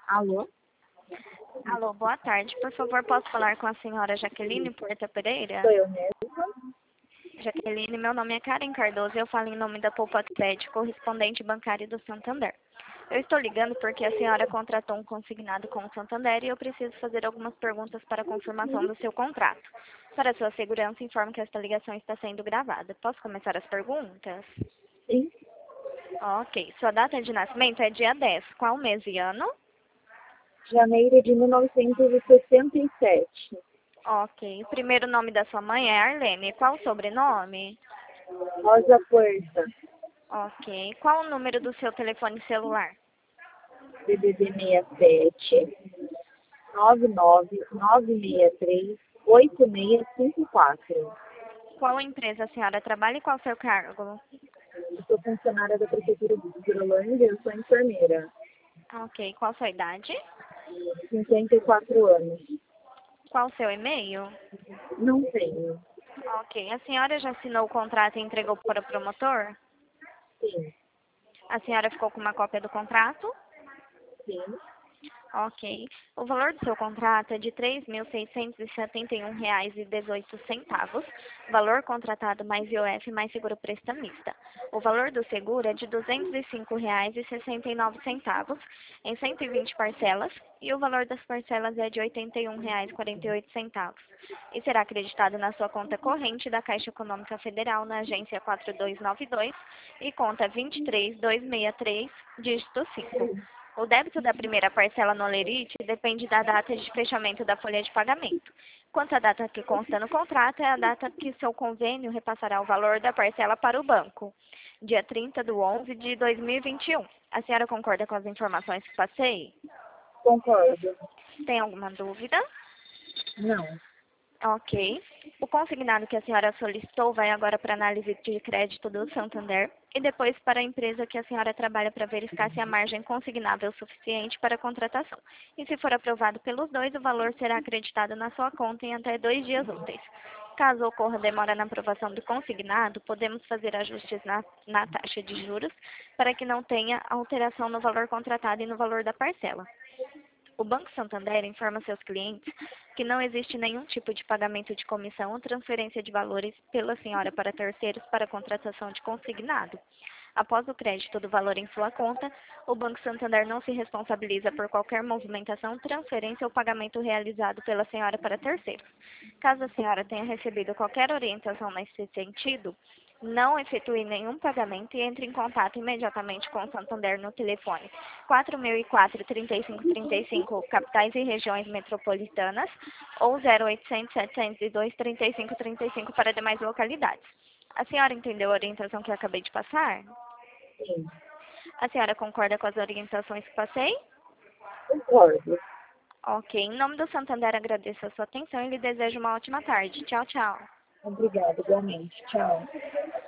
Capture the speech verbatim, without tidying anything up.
Alô? Alô, boa tarde. Por favor, posso falar com a senhora Jaqueline Porta Pereira? Sou eu mesma? Jaqueline, meu nome é Karen Cardoso e eu falo em nome da Poupa Crédito, correspondente bancário do Santander. Eu estou ligando porque a senhora contratou um consignado com o Santander e eu preciso fazer algumas perguntas para confirmação do seu contrato. Para sua segurança, informo que esta ligação está sendo gravada. Posso começar as perguntas? Sim. Ok. Sua data de nascimento é dia dez. Qual mês e ano? Janeiro de mil novecentos e sessenta e sete. Ok. O primeiro nome da sua mãe é Arlene. Qual o sobrenome? Rosa Puerta. Ok. Qual o número do seu telefone celular? D D D seis sete nove nove nove seis três oito seis cinco quatro. Qual empresa a senhora trabalha e qual o seu cargo? Eu sou funcionária da Prefeitura de Hidrolândia, eu sou enfermeira. Ok. Qual a sua idade? cinquenta e quatro anos. Qual o seu e-mail? Não tenho. Ok. A senhora já assinou o contrato e entregou para o promotor? Sim. A senhora ficou com uma cópia do contrato? Sim. Ok. O valor do seu contrato é de três mil seiscentos e setenta e um reais e dezoito centavos, valor contratado mais I O F mais seguro prestamista. O valor do seguro é de duzentos e cinco reais e sessenta e nove centavos, em cento e vinte parcelas, e o valor das parcelas é de oitenta e um reais e quarenta e oito centavos. E será acreditado na sua conta corrente da Caixa Econômica Federal na agência quatro dois nove dois e conta vinte e três mil duzentos e sessenta e três, dígito cinco. O débito da primeira parcela no Olerite depende da data de fechamento da folha de pagamento. Quanto à data que consta no contrato, é a data que seu convênio repassará o valor da parcela para o banco, dia trinta de onze de dois mil e vinte e um. A senhora concorda com as informações que passei? Concordo. Tem alguma dúvida? Não. Ok. O consignado que a senhora solicitou vai agora para a análise de crédito do Santander e depois para a empresa que a senhora trabalha para verificar se a margem consignável é suficiente para a contratação. E se for aprovado pelos dois, o valor será acreditado na sua conta em até dois dias úteis. Caso ocorra demora na aprovação do consignado, podemos fazer ajustes na, na taxa de juros para que não tenha alteração no valor contratado e no valor da parcela. O Banco Santander informa seus clientes que não existe nenhum tipo de pagamento de comissão ou transferência de valores pela senhora para terceiros para contratação de consignado. Após o crédito do valor em sua conta, o Banco Santander não se responsabiliza por qualquer movimentação, transferência ou pagamento realizado pela senhora para terceiros. Caso a senhora tenha recebido qualquer orientação nesse sentido, não efetue nenhum pagamento e entre em contato imediatamente com o Santander no telefone quatro mil e quatro, trinta e cinco trinta e cinco, capitais e regiões metropolitanas, ou zero oitocentos, setecentos e dois, trinta e cinco trinta e cinco para demais localidades. A senhora entendeu a orientação que eu acabei de passar? Sim. A senhora concorda com as orientações que passei? Concordo. Ok. Em nome do Santander, agradeço a sua atenção e lhe desejo uma ótima tarde. Tchau, tchau. Obrigada, igualmente. Tchau.